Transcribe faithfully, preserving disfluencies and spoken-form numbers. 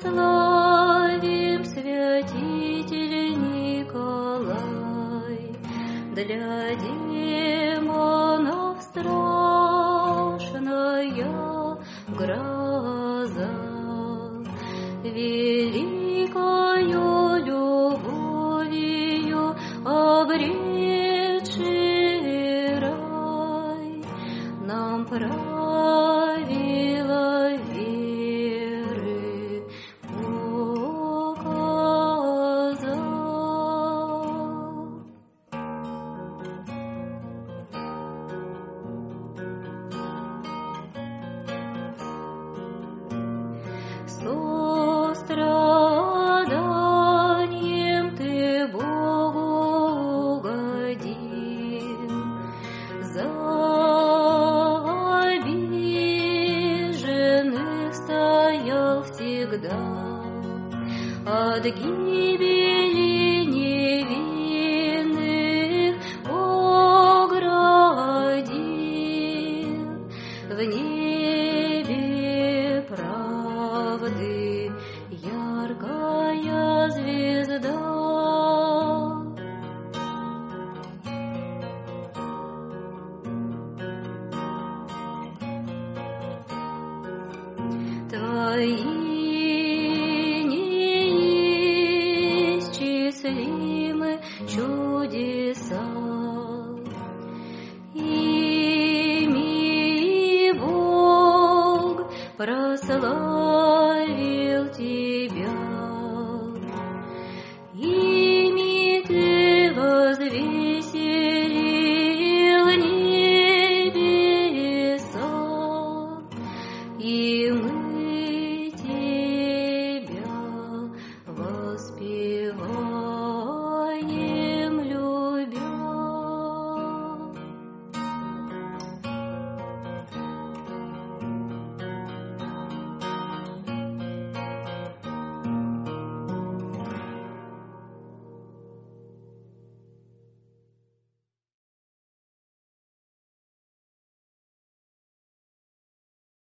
славим, святитель Николай, для демонов страшная гроза, великою любовью обретший рай, нам правила веры показал. Состраданием ты Богу угодил, за обиженных стоял всегда, от гибели невинных оградил, в небе правды яркая звезда. Твои неисчислимы чудеса, ими Бог прославил тебя, ими ты возвеселил небеса, и мы